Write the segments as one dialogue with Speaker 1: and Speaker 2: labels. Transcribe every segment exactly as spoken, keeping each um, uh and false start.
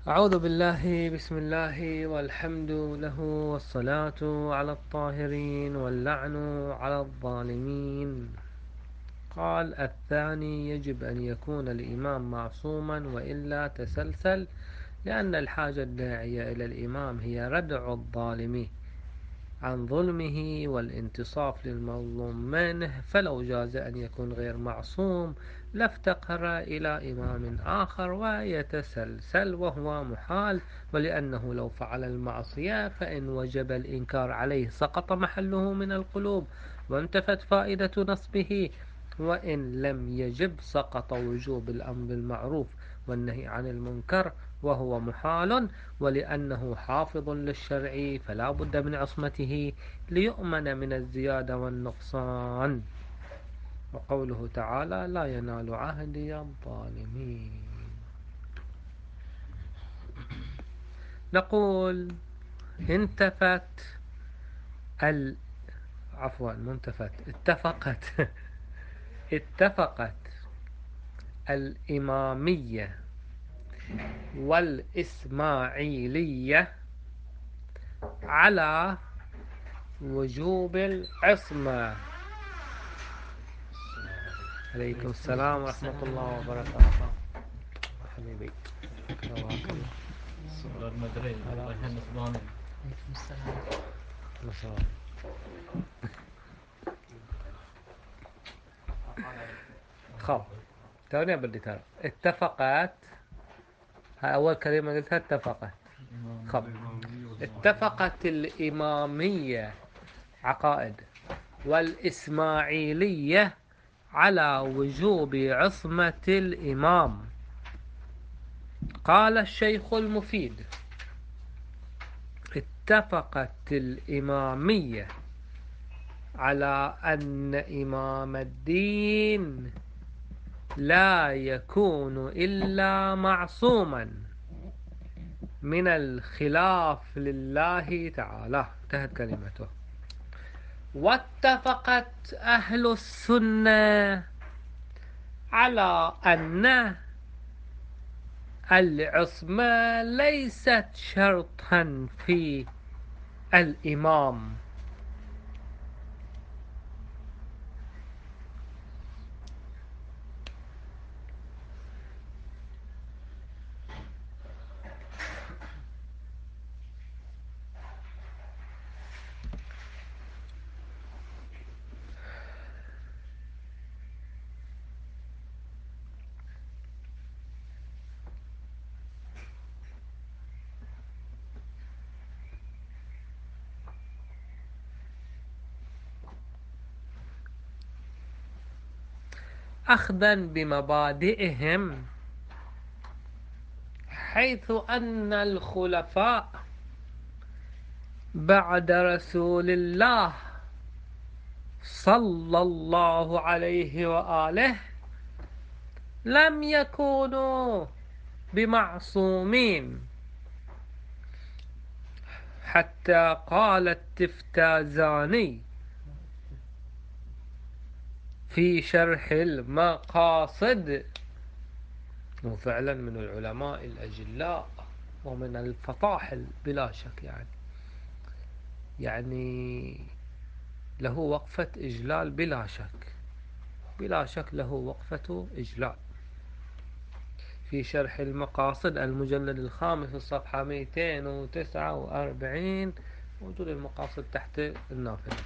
Speaker 1: أعوذ بالله بسم الله والحمد له والصلاة على الطاهرين واللعن على الظالمين. قال الثاني: يجب أن يكون الإمام معصوما وإلا تسلسل، لأن الحاجة الداعية إلى الإمام هي ردع الظالم عن ظلمه والانتصاف للمظلوم منه، فلو جاز أن يكون غير معصوم لافتقر إلى إمام آخر ويتسلسل، وهو محال، ولأنه لو فعل المعصية فإن وجب الإنكار عليه سقط محله من القلوب وانتفت فائدة نصبه، وإن لم يجب سقط وجوب الأمر بالمعروف والنهي عن المنكر وهو محال، ولأنه حافظ للشرع فلا بد من عصمته ليؤمن من الزيادة والنقصان. وقوله تعالى: لا ينال عهدي الظالمين. نقول انتفت ال عفوا منتفت اتفقت اتفقت الإمامية والإسماعيلية على وجوب العصمة. عليكم السلام ورحمة الله وبركاته. حبيبي رواك الله.
Speaker 2: الصغر المدري الله يهنئ صباني.
Speaker 1: عليكم السلام. خب توني بدي ترى اتفقت، هاي أول كلمة قلتها اتفقت. خب اتفقت الإمامية عقائد والإسماعيلية على وجوب عصمة الإمام. قال الشيخ المفيد: اتفقت الإمامية على أن إمام الدين لا يكون إلا معصوما من الخلاف لله تعالى. انتهت كلمته. واتفقت أهل السنة على أن العصمة ليست شرطا في الإمام، أخذا بمبادئهم، حيث أن الخلفاء بعد رسول الله صلى الله عليه وآله لم يكونوا بمعصومين، حتى قال التفتازاني في شرح المقاصد، وفعلا من العلماء الأجلاء ومن الفطاحل بلا شك، يعني يعني له وقفة إجلال بلا شك، بلا شك له وقفة إجلال. في شرح المقاصد المجلد الخامس الصفحة مئتين وتسعة وأربعين، موجود المقاصد تحت النافذة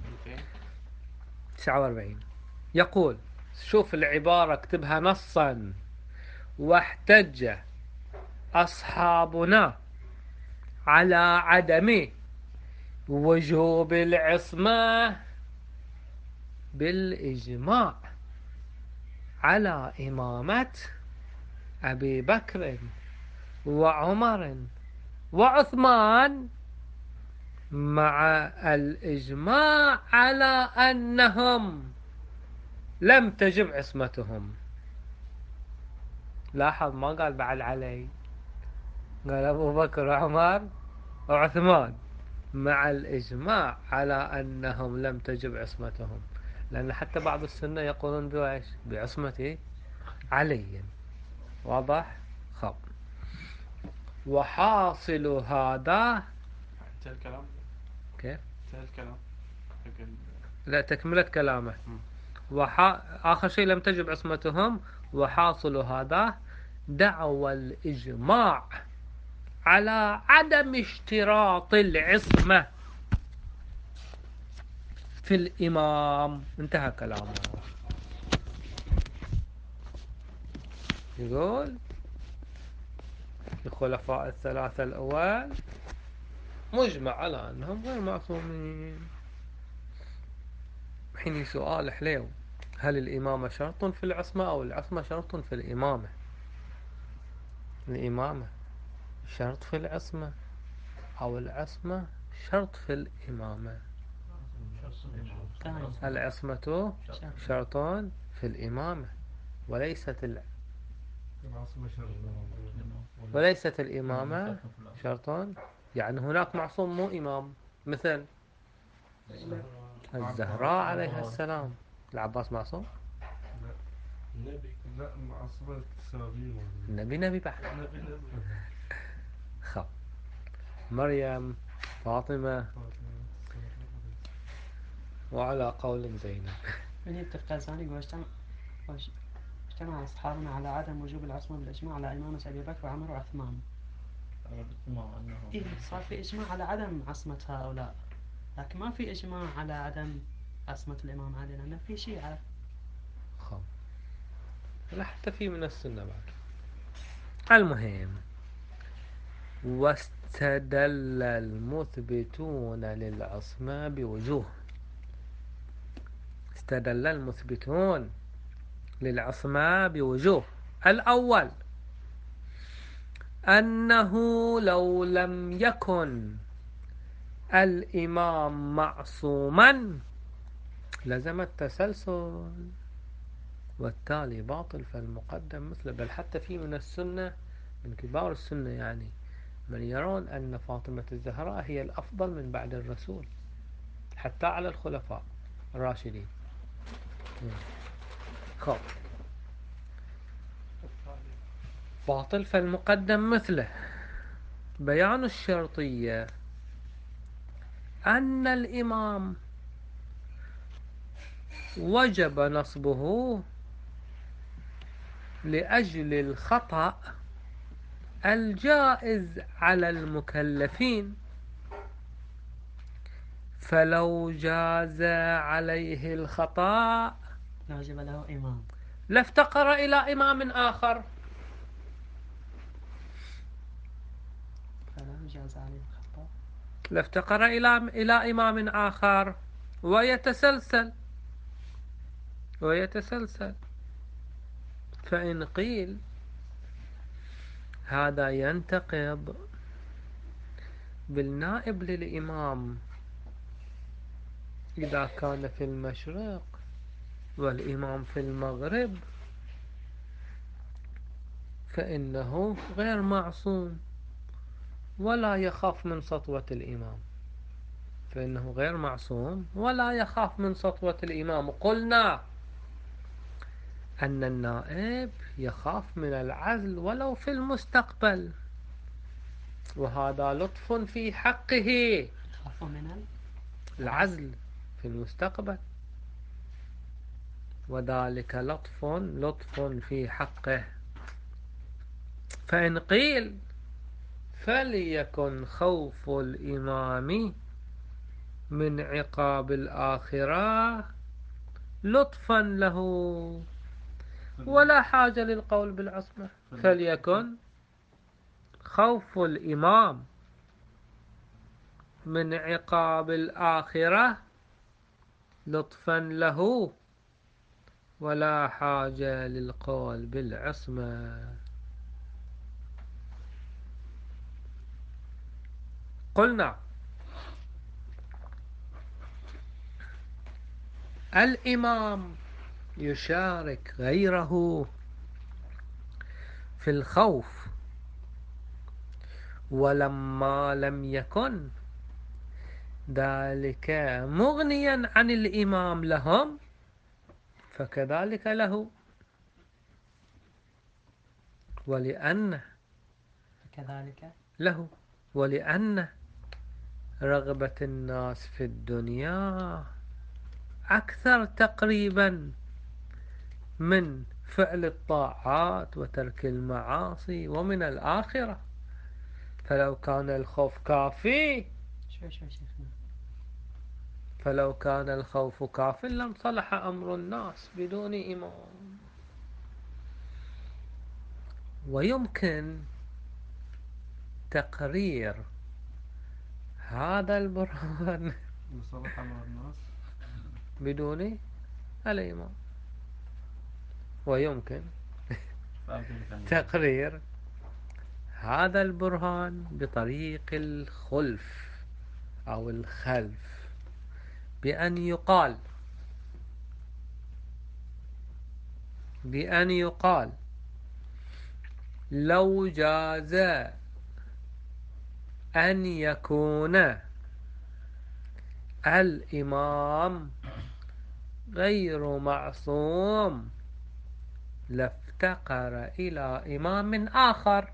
Speaker 1: تسعة وأربعين. يقول: شوف العبارة اكتبها نصا: واحتج أصحابنا على عدم وجوب العصمة بالإجماع على إمامة أبي بكر وعمر وعثمان، مع الإجماع على أنهم لم تجب عصمتهم. لاحظ ما قال بعد علي، قال أبو بكر وعمر وعثمان، مع الإجماع على أنهم لم تجب عصمتهم، لأن حتى بعض السنة يقولون بإيش؟ بعصمة علي. واضح؟ خب وحاصل هذا
Speaker 2: انتهى الكلام.
Speaker 1: كيف؟
Speaker 2: انتهى الكلام.
Speaker 1: لا، تكملة كلامه. وح... آخر شيء لم تجب عصمتهم. وحاصل هذا دعوى الإجماع على عدم اشتراط العصمة في الإمام. انتهى كلامه. يقول الخلفاء الثلاثة الأول مجمع على أنهم غير معصومين. حين سؤال حليو: هل الإمامة شرط في العصمة أو العصمة شرط في الإمامة؟ الإمامة شرط في العصمة أو العصمة شرط في الإمامة؟ العصمة شرط في الإمامة وليست ال... وليست الإمامة شرط. يعني هناك معصوم مو إمام، مثل الزهراء عليها السلام. العباس معصوم؟
Speaker 3: النبي لا معصومة تساوي
Speaker 1: النبي نبي بعد. خب مريم، فاطمة، وعلى قول زينب.
Speaker 4: من يتفق ثاني واجتمع اجتمع أصحابنا على عدم وجوب العصمة بالإجماع على إمامة أبي بكر وعمر وعثمان. إيه صار في إجماع على عدم عصمة هؤلاء، لكن ما في إجماع على عدم عصمة الإمام علي، لأن في شيعة.
Speaker 1: خب لا، حتى في من السنة بعد. المهم: واستدل المثبتون للعصمة بوجوه. استدل المثبتون للعصمة بوجوه. الأول: أنه لو لم يكن الإمام معصوما لزم التسلسل، والتالي باطل فالمقدم مثله. بل حتى في من السنة، من كبار السنة يعني، من يرون أن فاطمة الزهراء هي الأفضل من بعد الرسول حتى على الخلفاء الراشدين. خب باطل فالمقدم مثله. بيان الشرطية: أن الإمام وجب نصبه لأجل الخطأ الجائز على المكلفين، فلو جاز عليه الخطأ
Speaker 4: لوجب له إمام،
Speaker 1: لافتقر إلى إمام آخر.
Speaker 4: فلو جاز عليه الخطأ
Speaker 1: لافتقر إلى إلى إمام آخر ويتسلسل ويتسلسل. فإن قيل هذا ينتقض بالنائب للإمام إذا كان في المشرق والإمام في المغرب، فإنه غير معصوم ولا يخاف من سطوة الإمام. فإنه غير معصوم ولا يخاف من سطوة الإمام. قلنا أن النائب يخاف من العزل ولو في المستقبل، وهذا لطف في حقه.
Speaker 4: خافوا من
Speaker 1: العزل في المستقبل، وذلك لطف لطف في حقه. فإن قيل فليكن خوف الإمام من عقاب الآخرة لطفا له ولا حاجة للقول بالعصمة. فليكن خوف الإمام من عقاب الآخرة لطفا له ولا حاجة للقول بالعصمة. قلنا الإمام يشارك غيره في الخوف، ولما لم يكن ذلك مغنيا عن الإمام لهم فكذلك له. ولأن
Speaker 4: كذلك
Speaker 1: له، ولأن رغبة الناس في الدنيا أكثر تقريبا من فعل الطاعات وترك المعاصي ومن الآخرة. فلو كان الخوف كافي
Speaker 4: شوي شوي شيخنا.
Speaker 1: فلو كان الخوف كاف لم صلح أمر الناس بدون إمام. ويمكن تقرير هذا البرهان
Speaker 3: لصالح أمر الناس
Speaker 1: بدون الإمام، ويمكن تقرير هذا البرهان بطريق الخلف أو الخلف، بأن يقال بأن يقال لو جاز أن يكون الإمام غير معصوم لافتقر إلى إمام آخر،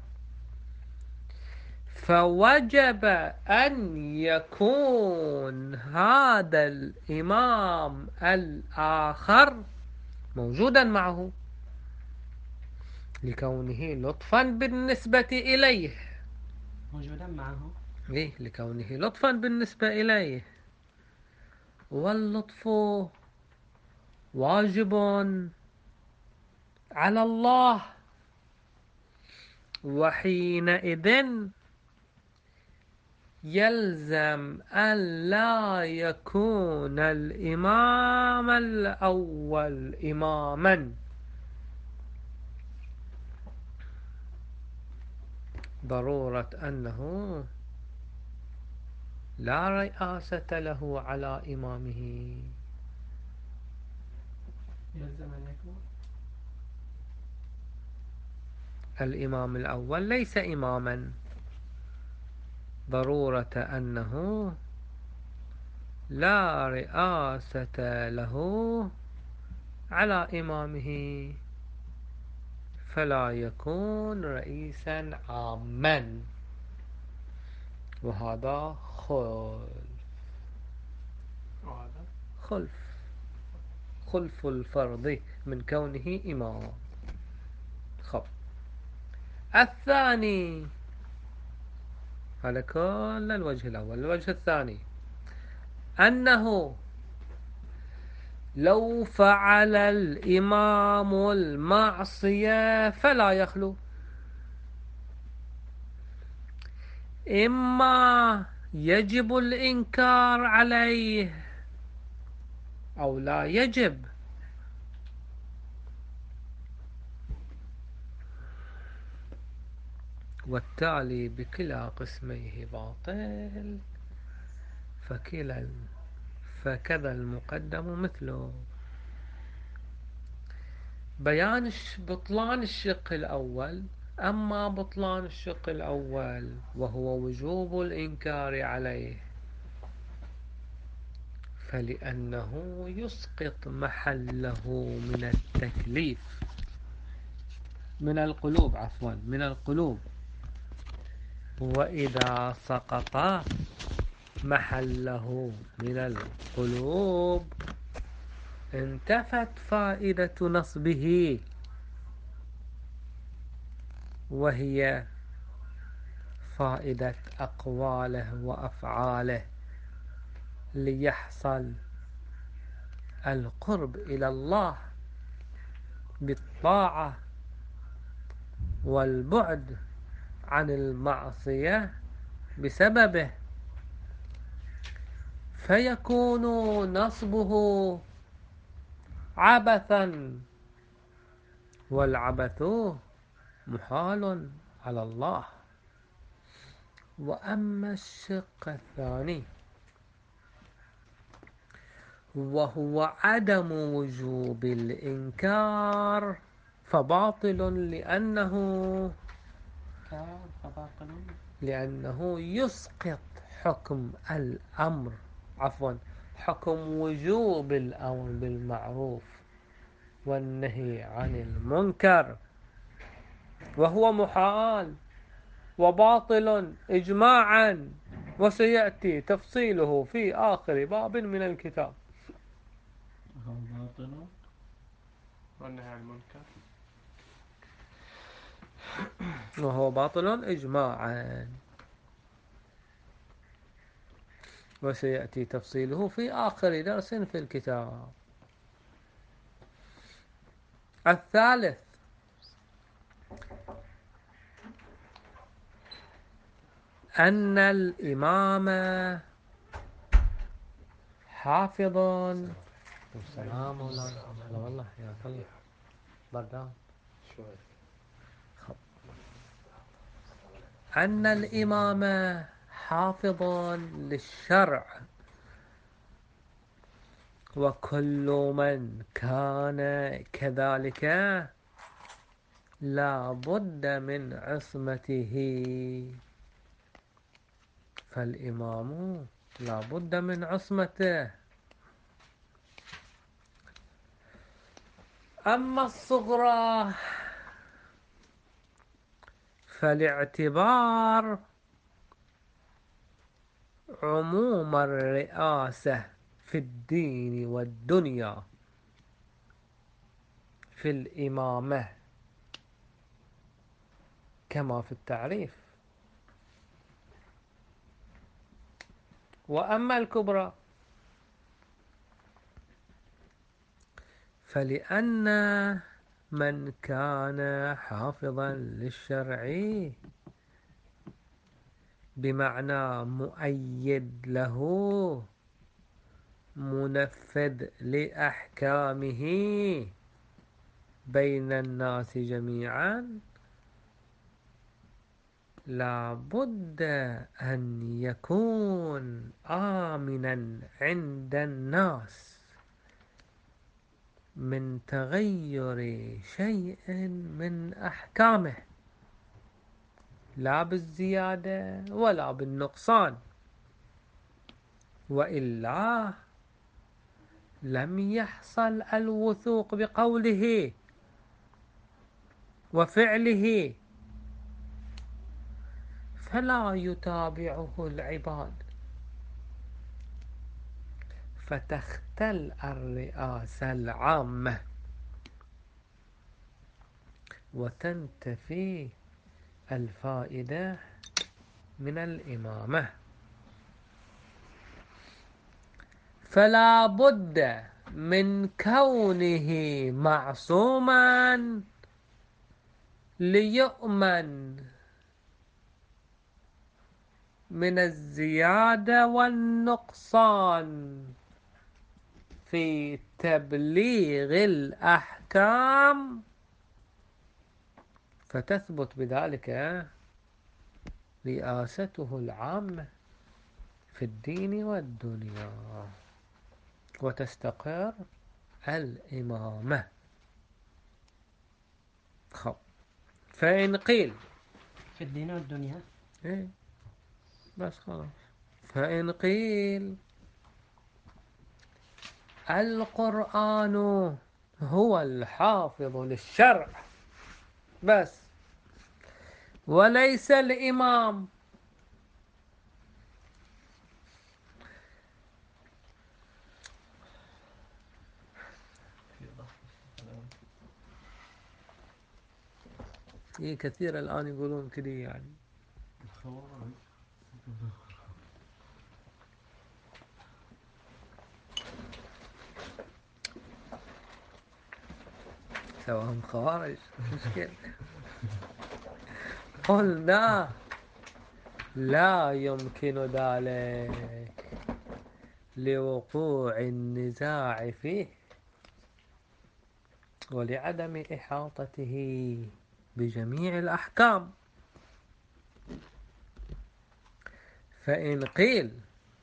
Speaker 1: فوجب أن يكون هذا الإمام الآخر موجودا معه لكونه لطفا بالنسبة إليه.
Speaker 4: موجودا معه.
Speaker 1: إيه، لكونه لطفا بالنسبة إليه، واللطف واجب على الله، وحينئذ يلزم أن لا يكون الإمام الأول إماما، ضرورة أنه لا رئاسة له على إمامه.
Speaker 4: يلزم أن يكون
Speaker 1: الإمام الأول ليس إماما، ضرورة أنه لا رئاسة له على إمامه، فلا يكون رئيسا عاما، وهذا خلف
Speaker 2: وهذا
Speaker 1: خلف خلف الفرض من كونه إمام. خب الثاني، على كل الوجه الأول. الوجه الثاني أنه لو فعل الإمام المعصية فلا يخلو، إما يجب الإنكار عليه أو لا يجب، والتالي بكلا قسميه باطل، فكلا فكذا المقدم مثله. بيان بطلان الشق الأول. أما بطلان الشق الأول وهو وجوب الإنكار عليه، فلأنه يسقط محله من التكليف من القلوب عفوا من القلوب، وإذا سقط محله من القلوب انتفت فائدة نصبه، وهي فائدة أقواله وأفعاله، ليحصل القرب إلى الله بالطاعة والبعد عن المعصية بسببه، فيكون نصبه عبثا، والعبث محال على الله. وأما الشق الثاني وهو عدم وجوب الإنكار فباطل، لأنه
Speaker 4: كار فباطل
Speaker 1: لأنه يسقط حكم الأمر عفوا حكم وجوب الأمر بالمعروف والنهي عن المنكر، وهو محال وباطل إجماعا، وسيأتي تفصيله في آخر باب من الكتاب.
Speaker 3: هو باطل
Speaker 2: والنهي عن المنكر.
Speaker 1: وهو باطل إجماعا، وسيأتي تفصيله في آخر درس في الكتاب. الثالث أن الإمام حافظ. السلام مولانا. هلا والله، يا الله بردان شوي. أن الإمام حافظ للشرع، وكل من كان كذلك لا بد من عصمته. فالإمام لا بد من عصمته. أما الصغرى فالاعتبار عموم الرئاسة في الدين والدنيا في الإمامة كما في التعريف. وأما الكبرى فلأن من كان حافظا للشرع بمعنى مؤيد له منفذ لأحكامه بين الناس جميعا، لا بد أن يكون آمنا عند الناس من تغير شيء من أحكامه، لا بالزيادة ولا بالنقصان، وإلا لم يحصل الوثوق بقوله وفعله، فلا يتابعه العباد، فتختل الرئاسة العامة وتنتفي الفائدة من الإمامة. فلا بد من كونه معصوما ليؤمن من الزيادة والنقصان في تبليغ الأحكام، فتثبت بذلك رئاسته العامة في الدين والدنيا، وتستقر الإمامة. خب، فإن قيل
Speaker 4: في الدين والدنيا
Speaker 1: إيه بس خلاص. فإن قيل القرآن هو الحافظ للشرع بس وليس الإمام، إيه كثير الآن يقولون كده يعني.
Speaker 3: الخوارج
Speaker 1: سواهم خوارج مشكلة. قلنا لا يمكن ذلك لوقوع النزاع فيه ولعدم إحاطته بجميع الأحكام. فإن قيل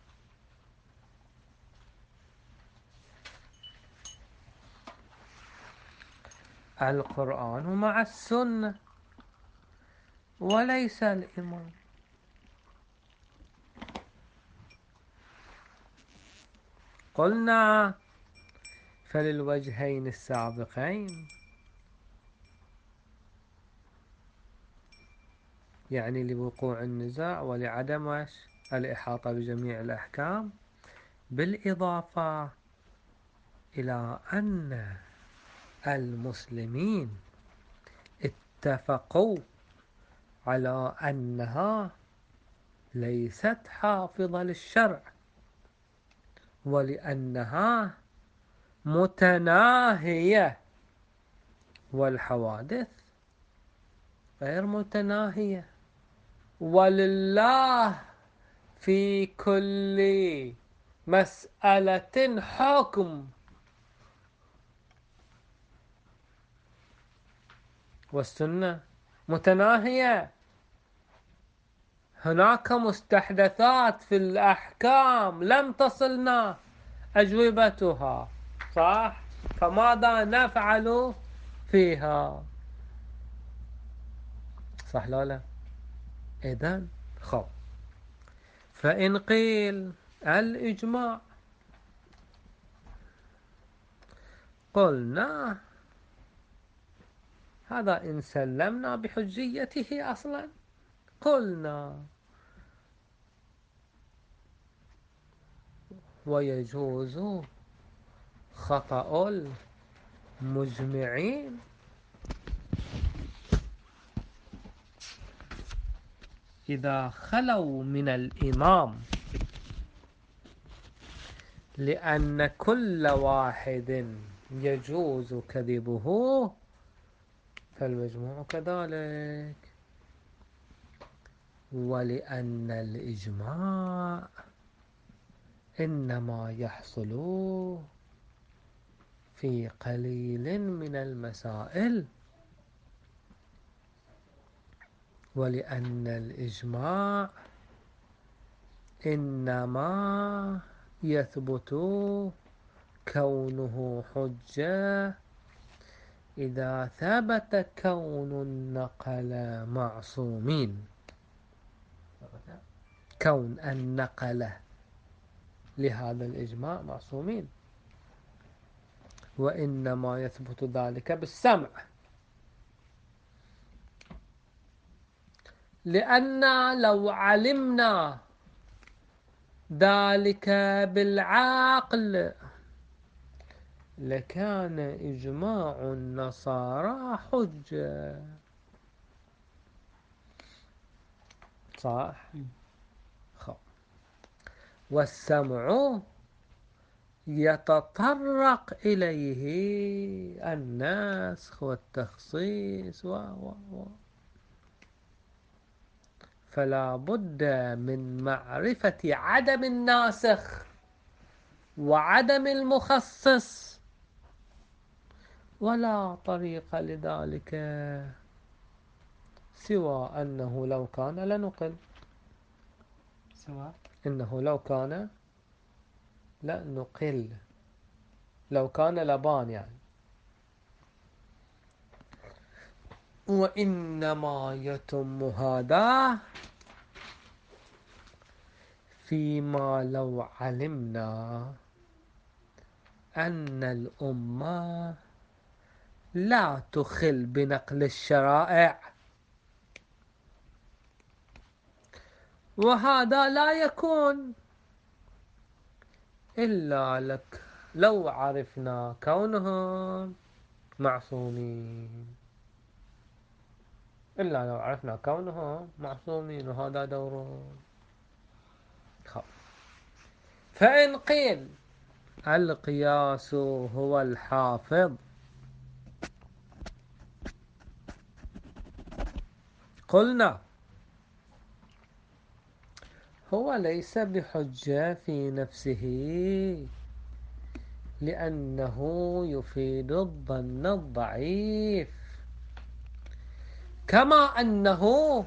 Speaker 1: القرآن مع السنة وليس الإمام، قلنا فللوجهين السابقين يعني لوقوع النزاع ولعدم الإحاطة بجميع الأحكام، بالإضافة إلى أن المسلمين اتفقوا على أنها ليست حافظة للشرع، ولأنها متناهية، والحوادث غير متناهية، ولله في كل مسألة حكم. والسنة متناهية، هناك مستحدثات في الأحكام لم تصلنا أجوبتها، صح؟ فماذا نفعل فيها؟ صح لا لا؟ إذن خب، فإن قيل الإجماع، قلنا هذا إن سلمنا بحجيته أصلا. قلنا ويجوز خطأ المجمعين إذا خلوا من الإمام، لأن كل واحد يجوز كذبه فالمجموع كذلك، ولأن الإجماع إنما يحصل في قليل من المسائل، ولأن الإجماع إنما يثبت كونه حجة إذا ثبت كون النقل معصومين، كون النقل لهذا الإجماع معصومين، وإنما يثبت ذلك بالسمع، لأن لو علمنا ذلك بالعقل لكان إجماع النصارى حجة، صح؟ خب. والسمع يتطرق إليه النسخ والتخصيص و و و فلا بد من معرفة عدم الناسخ وعدم المخصص، ولا طريق لذلك سوى أنه لو كان لنقل،
Speaker 4: سواء
Speaker 1: إنه لو كان لنقل، لو كان لبان يعني. وإنما يتم هذا فيما لو علمنا أن الأمة لا تخل بنقل الشرائع، وهذا لا يكون إلا لك لو عرفنا كونهم معصومين، إلا لو عرفنا كونهم معصومين، وهذا دورهم. فإن قيل القياس هو الحافظ، قلنا هو ليس بحجة في نفسه، لأنه يفيد الظن الضعيف، كما أنه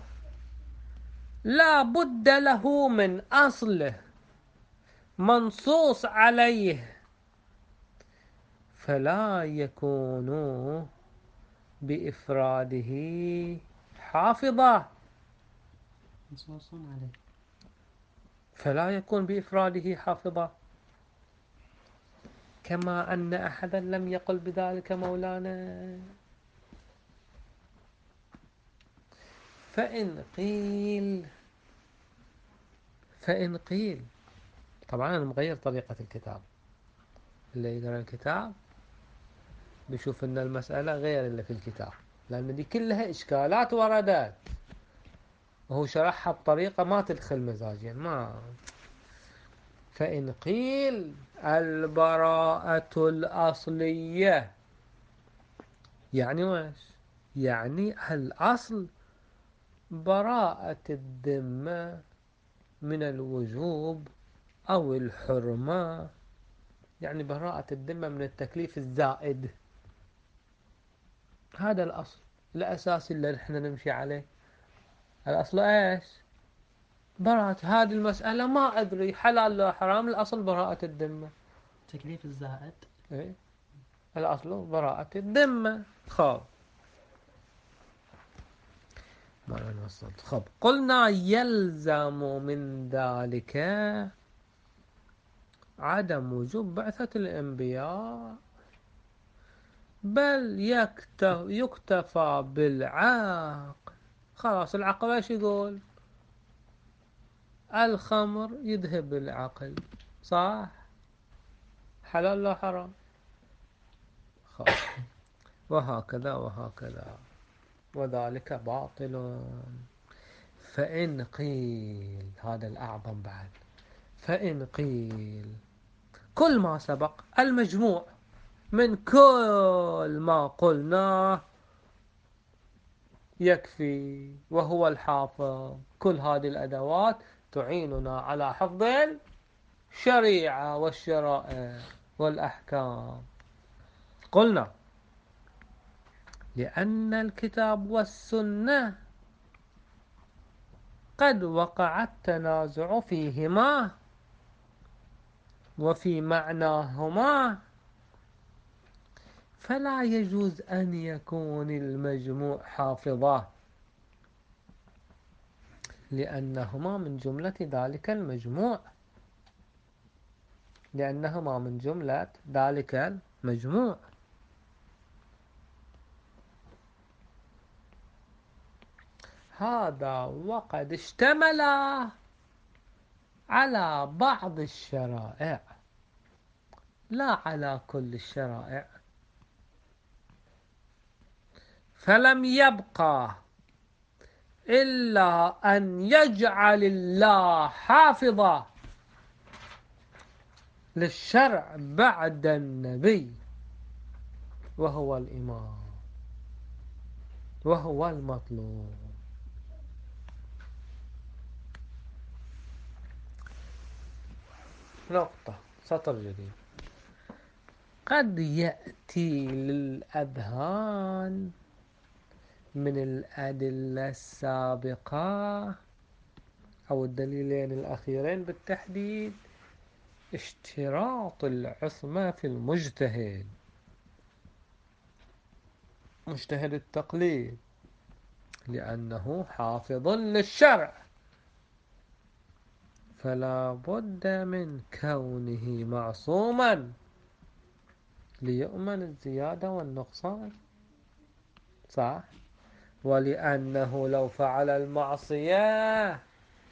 Speaker 1: لا بد له من أصل منصوص عليه، فلا يكون بإفراده حافظة،
Speaker 4: منصوص عليه،
Speaker 1: فلا يكون بإفراده حافظة، كما أن أحدا لم يقل بذلك مولانا. فإن قيل فإن قيل طبعا أنا مغير طريقة الكتاب. اللي يقرأ الكتاب بيشوف أن المسألة غير اللي في الكتاب، لأن دي كلها إشكالات وردت وهو شرحها بطريقة ما تدخل مزاجين ما. فإن قيل البراءة الأصلية يعني ويش؟ يعني الأصل براءة الذمة من الوجوب أو الحرمة، يعني براءة الذمة من التكليف الزائد. هذا الأصل الأساسي اللي نحن نمشي عليه. الأصل إيش؟ براءة. هذه المسألة ما أدري حلال ولا حرام، الأصل براءة الذمة.
Speaker 4: تكليف الزائد.
Speaker 1: إيه؟ الأصل براءة الذمة. خب ما أنا وصلت. خب قلنا يلزم من ذلك عدم وجوب بعثة الأنبياء، بل يكتفى بالعقل. خلاص العقل ايش يقول؟ الخمر يذهب العقل، صح؟ حلال لا حرام؟ خلاص. وهكذا وهكذا، وذلك باطل. فإن قيل، هذا الأعظم بعد، فإن قيل كل ما سبق المجموع من كل ما قلناه يكفي، وهو الحافظ. كل هذه الأدوات تعيننا على حفظ الشريعة والشرائع والأحكام. قلنا لأن الكتاب والسنة قد وقع التنازع فيهما وفي معناهما، فلا يجوز أن يكون المجموع حافظا، لأنهما من جملة ذلك المجموع لأنهما من جملة ذلك المجموع. هذا وقد اشتمل على بعض الشرائع لا على كل الشرائع، فلم يبقى إلا أن يجعل الله حافظا للشرع بعد النبي، وهو الإمام وهو المطلوب. نقطة، سطر جديد. قد يأتي للأذهان من الأدلة السابقة أو الدليلين الأخيرين بالتحديد اشتراط العصمة في المجتهد، مجتهد التقليد، لأنه حافظ للشرع، فلا بد من كونه معصوما ليؤمن الزيادة والنقصان، صح؟ ولأنه لو فعل المعصية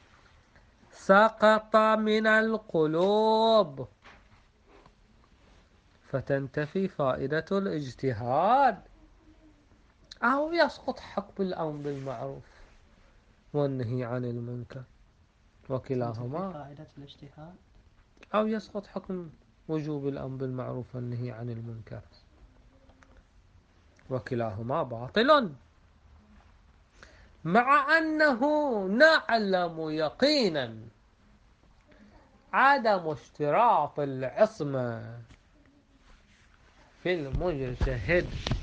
Speaker 1: سقط من القلوب فتنتفي فائدة الاجتهاد، أو يسقط حكم الأمر بالمعروف والنهي عن المنكر، وكلاهما.
Speaker 4: فائدة الاجتهاد
Speaker 1: أو يسقط حكم وجوب الأمر بالمعروف والنهي عن المنكر، وكلاهما باطل، مع أنه نعلم يقينا عدم اشتراط العصمة في المجتهد.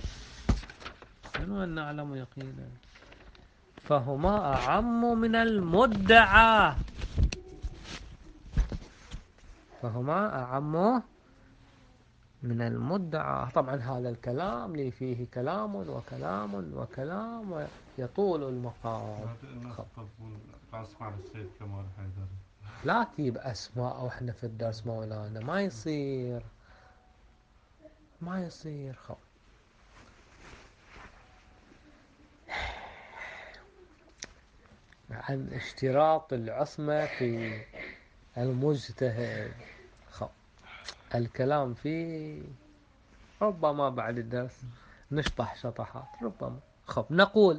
Speaker 1: شنو نعلم يقينا؟ فهما أعم من المدعى، فهما أعم من المدعى. طبعا هذا الكلام لي فيه كلام وكلام وكلام يطول المقام.
Speaker 3: أسمع السيد كمال حيدر.
Speaker 1: لا تجيب أسماء وإحنا في الدرس مولانا، ما يصير ما يصير. خب عن اشتراط العصمة في المجتهد. خب الكلام فيه ربما بعد الدرس نشطح شطحات ربما. خب نقول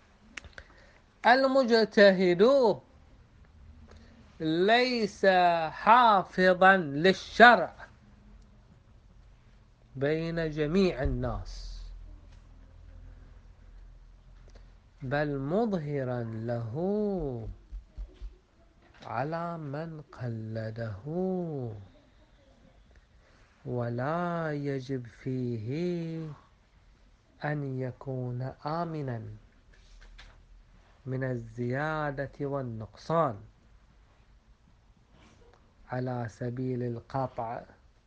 Speaker 1: المجتهد ليس حافظا للشرع بين جميع الناس، بل مظهرا له على من قلده، ولا يجب فيه أن يكون آمنا من الزيادة والنقصان على سبيل القطع،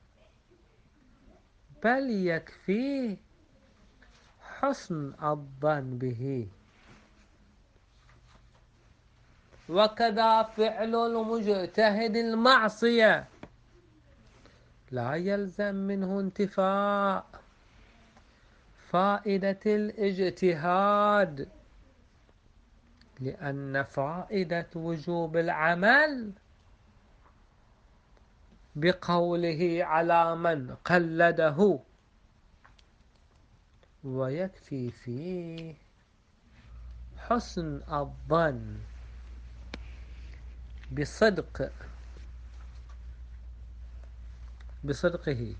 Speaker 1: بل يكفيه حسن الظن به. وكذا فعل المجتهد المعصية لا يلزم منه انتفاء فائدة الاجتهاد، لأن فائدة وجوب العمل بقوله على من قلده، ويكفي فيه حسن الظن بصدق بصدقه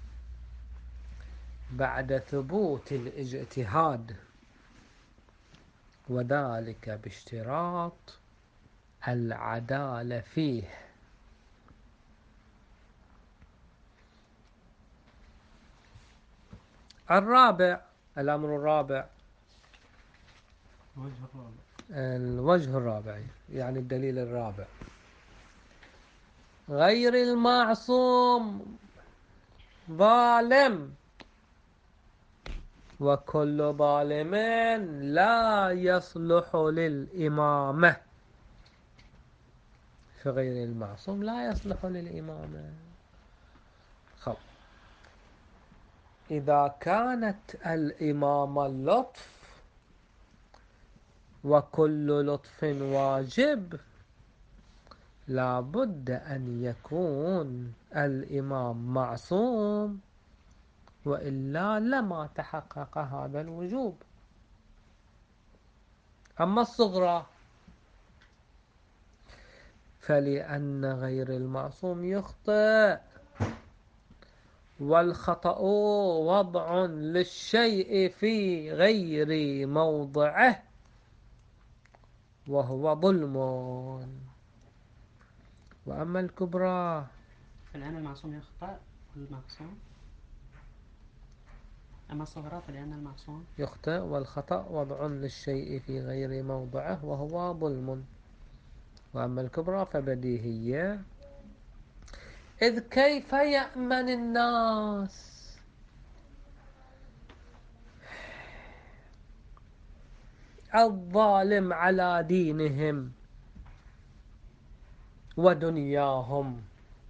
Speaker 1: بعد ثبوت الاجتهاد، وذلك باشتراط العدالة فيه. الرابع، الأمر الرابع،
Speaker 2: الوجه الرابع
Speaker 1: الوجه الرابع يعني الدليل الرابع، غير المعصوم ظالم، وكل ظالم لا يصلح للإمامة. فغير المعصوم لا يصلح للإمامة. خب إذا كانت الإمامة لطف وكل لطف واجب، لا بد أن يكون الإمام معصوم، وإلا لما تحقق هذا الوجوب. أما الصغرى فلأن غير المعصوم يخطئ، والخطأ وضع للشيء في غير موضعه وهو ظلم. وأما الكبرى
Speaker 4: فلأن المعصوم يخطأ والمعصوم، أما الصغرى فلأن المعصوم
Speaker 1: يخطئ والخطأ وضع للشيء في غير موضعه وهو ظلم. وأما الكبرى فبديهية، إذ كيف يأمن الناس الظالم على دينهم ودنياهم،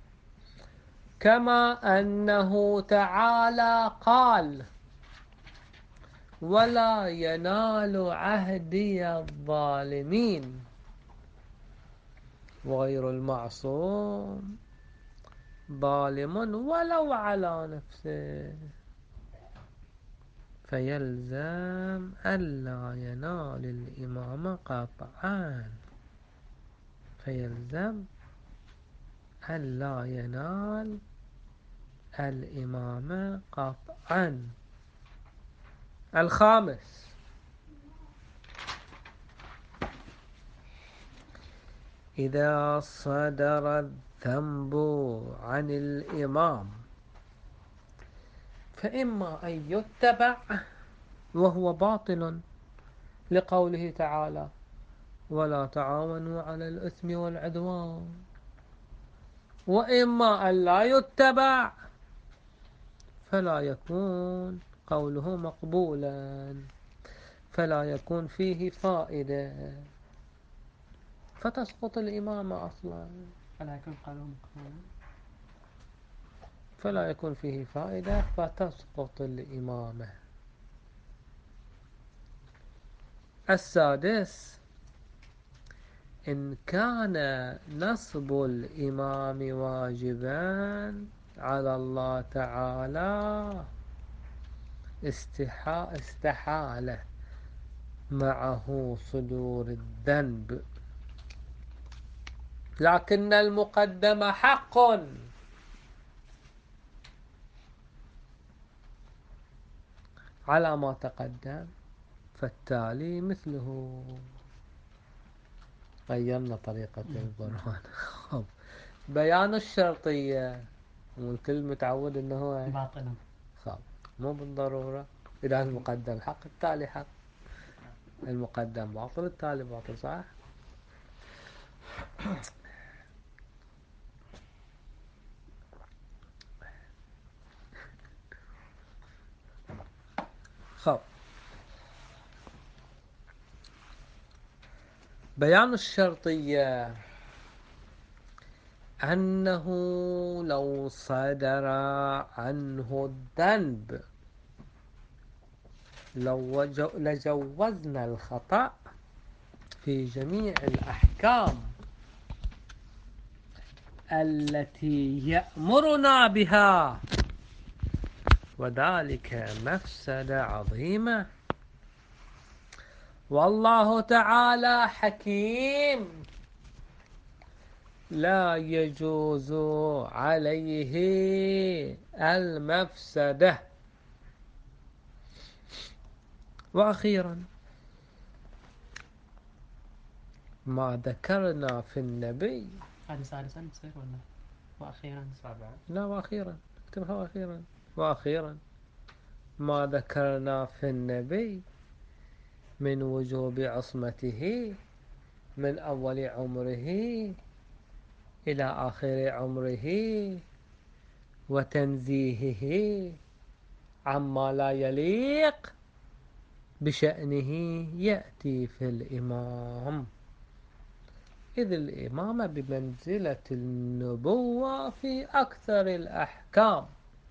Speaker 1: كما أنه تعالى قال ولا ينال عهدي الظالمين. وغير المعصوم ظالم ولو على نفسه، فيلزم ألا ينال الإمام قطعا، فيلزم ألا ينال الإمام قطعا. الخامس، إذا صدر الذنب عن الإمام فإما أن يتبع وهو باطل لقوله تعالى ولا تعاونوا على الإثم والعدوان، وإما أن لا يتبع فلا يكون قوله مقبولا، فلا يكون فيه فائدة، فتسقط الإمامة أصلا،
Speaker 4: فلا يكون قوله مقبولا،
Speaker 1: فلا يكون فيه فائدة فتسقط الإمامة. السادس، إن كان نصب الإمام واجبا على الله تعالى استحا استحال معه صدور الذنب، لكن المقدم حق على ما تقدم، فالتالي مثله. غيرنا طريقة البرهان. خب بيان الشرطية والكل متعود انه هو
Speaker 4: باطلا.
Speaker 1: خب مو بالضرورة. إذا المقدم حق التالي حق، المقدم باطل التالي باطل، صح؟ خب بيان الشرطية أنه لو صدر عنه الذنب لو لجوزنا الخطأ في جميع الأحكام التي يأمرنا بها، وذلك مفسدة عظيمة. والله تعالى حكيم لا يجوز عليه المفسدة. وأخيرا ما ذكرنا في النبي.
Speaker 4: هذه سادسا تصير ولا وأخيرا؟
Speaker 2: سابعا.
Speaker 1: لا وأخيرا، اكتبها وأخيرا. وأخيرا ما ذكرنا في النبي من وجوب عصمته من أول عمره إلى آخر عمره، وتنزيهه عما لا يليق بشأنه يأتي في الإمام، إذ الإمامة بمنزلة النبوة في أكثر الأحكام.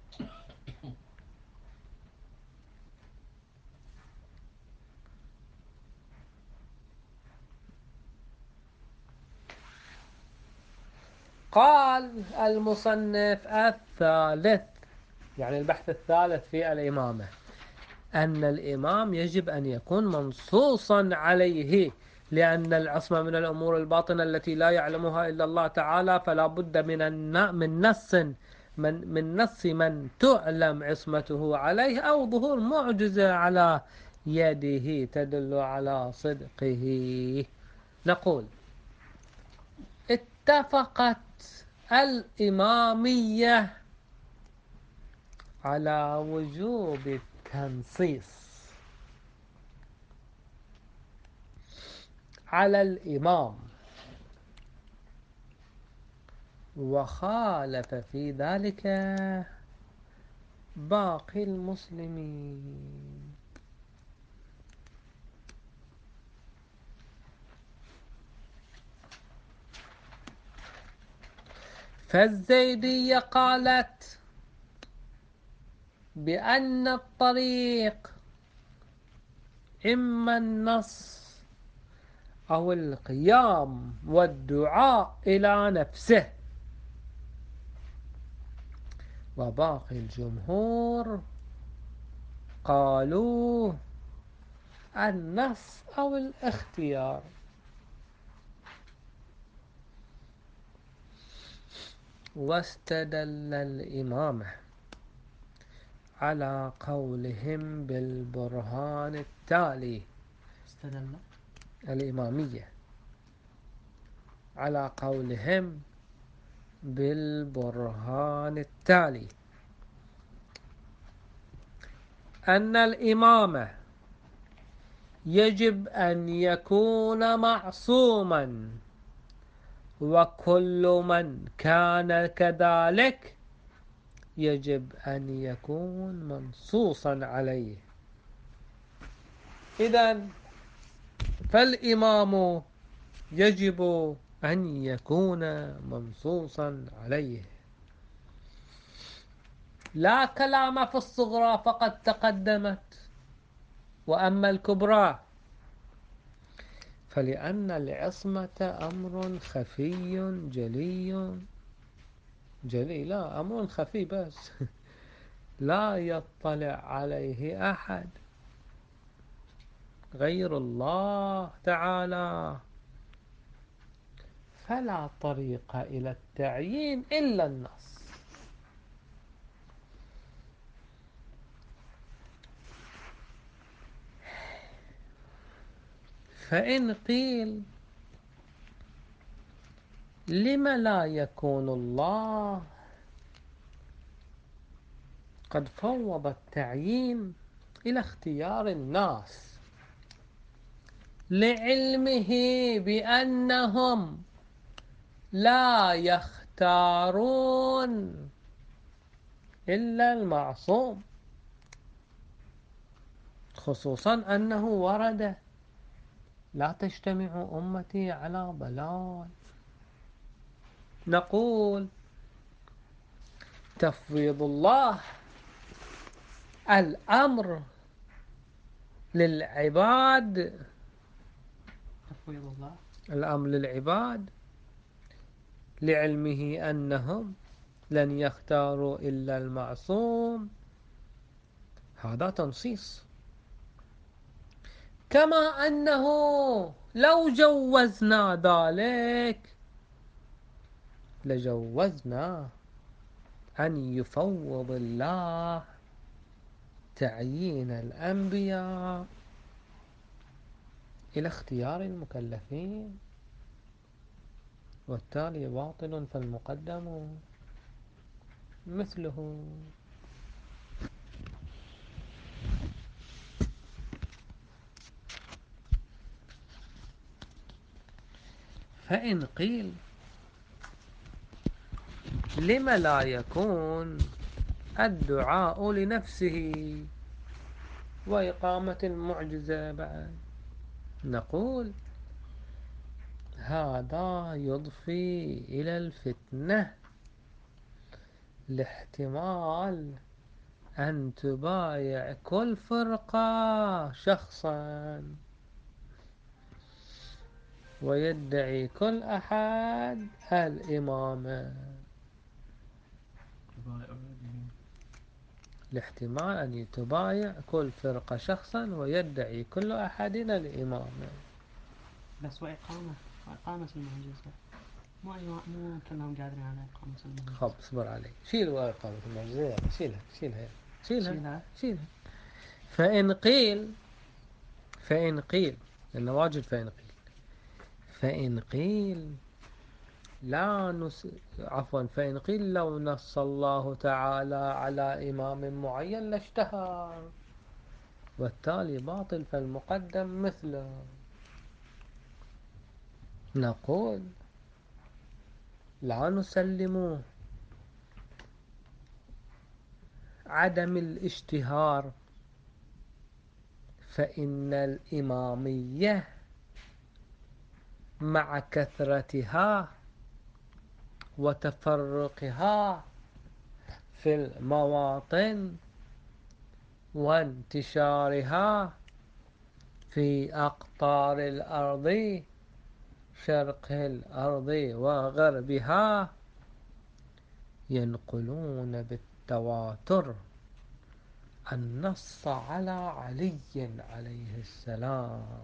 Speaker 1: قال المصنف الثالث، يعني البحث الثالث في الإمامة، أن الإمام يجب أن يكون منصوصا عليه، لأن العصمة من الأمور الباطنة التي لا يعلمها إلا الله تعالى، فلا بد من من نص من من نص من تعلم عصمته عليه، أو ظهور معجزة على يده تدل على صدقه. نقول اتفقت الإمامية على وجوب التنصيص على الإمام، وخالف في ذلك باقي المسلمين. فالزيدية قالت بأن الطريق إما النص أو القيام والدعاء إلى نفسه، وباقي الجمهور قالوا النص أو الاختيار. واستدل الإمامة على قولهم بالبرهان التالي.
Speaker 4: استدل
Speaker 1: الإمامية على قولهم بالبرهان التالي أن الإمامة يجب أن يكون معصوما، وكل من كان كذلك يجب أن يكون منصوصا عليه. إذن فالإمام يجب أن يكون منصوصا عليه. لا كلام في الصغرى فقد تقدمت، وأما الكبرى فلأن العصمة أمر خفي جلي جلي لا أمر خفي بس لا يطلع عليه أحد غير الله تعالى، فلا طريق إلى التعيين إلا النص. فإن قيل لم لا يكون الله قد فوض التعيين إلى اختيار الناس لعلمه بأنهم لا يختارون إلا المعصوم، خصوصا أنه ورد لا تجتمع أمتي على ضلال. نقول تفويض الله الأمر للعباد،
Speaker 4: تفويض الله
Speaker 1: الأمر للعباد لعلمه أنهم لن يختاروا إلا المعصوم، هذا تنصيص. كما أنه لو جوزنا ذلك لجوزنا أن يفوض الله تعيين الأنبياء إلى اختيار المكلفين، والتالي باطل فالمقدم مثله. فإن قيل لم لا يكون الدعاء لنفسه وإقامة المعجزة بعد، نقول هذا يضفي إلى الفتنة لاحتمال أن تبايع كل فرقة شخصا ويدعي كل أحد الإمامة، لاحتمال أن يتبايع كل فرقة شخصا ويدعي كل أحدنا الإمامة.
Speaker 4: بس وإقامة وإقامة المعجزة مو أيوة مو كلهم قادرين على إقامة المعجزة.
Speaker 1: خب اصبر علي، شيل وإقامة المعجزة، شيلها شيلها شيلها
Speaker 4: شيلها
Speaker 1: شيلها. فإن قيل فإن قيل لأنه واجد فإن قيل فإن قيل لا نس... عفوا فإن قيل لو نص الله تعالى على إمام معين لاشتهر، والتالي باطل فالمقدم مثله. نقول لا نسلم عدم الاشتهار، فإن الإمامية مع كثرتها وتفرقها في المواطن وانتشارها في أقطار الأرض شرق الأرض وغربها ينقلون بالتواتر النص على علي عليه السلام،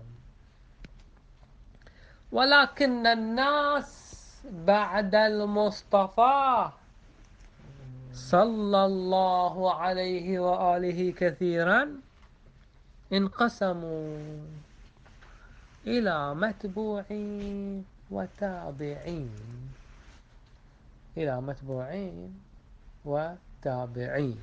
Speaker 1: ولكن الناس بعد المصطفى صلى الله عليه وآله كثيرا انقسموا إلى متبوعين وتابعين إلى متبوعين وتابعين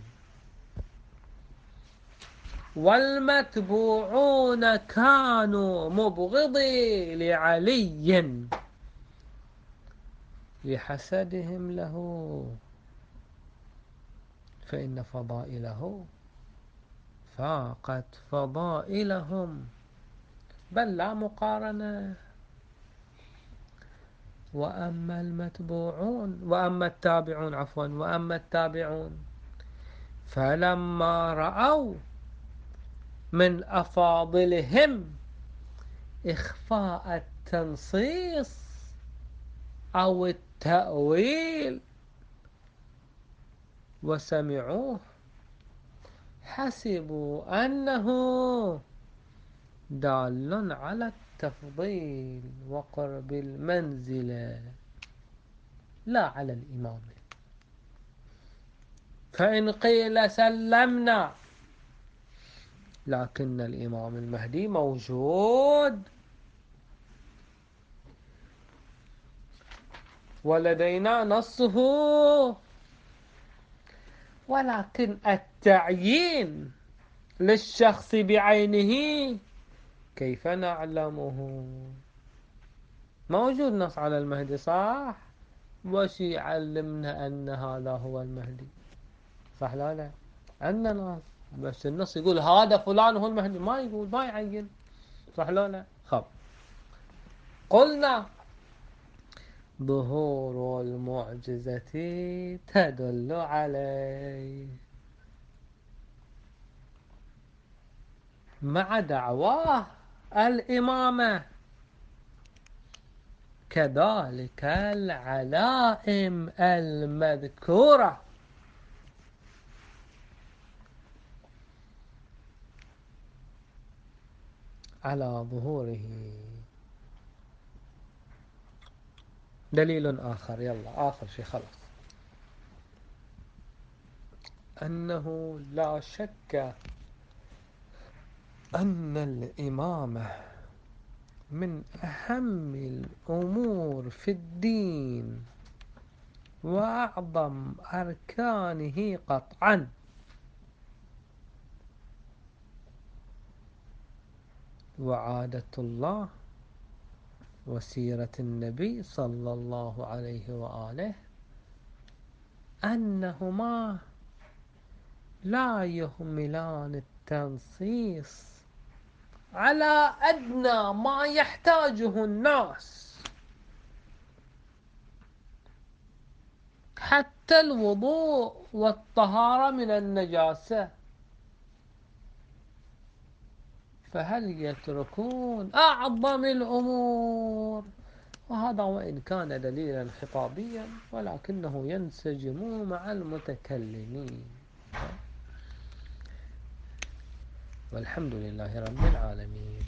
Speaker 1: والمتبوعون كانوا مبغضي لعلي لحسدهم له، فإن فضائله فاقت فضائلهم بل لا مقارنة. وأما المتبوعون وأما التابعون عفوا وأما التابعون فلما رأوا من أفاضلهم إخفاء التنصيص أو التأويل وسمعوه حسبوا أنه دال على التفضيل وقرب المنزلة لا على الإمامة. فإن قيل سلمنا لكن الإمام المهدي موجود ولدينا نصه، ولكن التعيين للشخص بعينه كيف نعلمه؟ موجود نص على المهدي صح، وش يعلمنا أن هذا هو المهدي؟ صح لا لا؟ عندنا نص، بس النص يقول هذا فلان هو المهدي، ما يقول، ما يعين. صح لا لا؟ خب قلنا ظهور المعجزة تدل عليه مع دعواه الإمامة، كذلك العلائم المذكورة على ظهوره. دليل آخر، يلا آخر شيء خلاص، أنه لا شك أن الإمامة من أهم الأمور في الدين وأعظم أركانه قطعا، وعادة الله وسيرة النبي صلى الله عليه وآله أنهما لا يهملان التنصيص على أدنى ما يحتاجه الناس، حتى الوضوء والطهارة من النجاسة، فهل يتركون أعظم الأمور؟ وهذا وإن كان دليلا خطابيا ولكنه ينسجم مع المتكلمين. والحمد لله رب العالمين.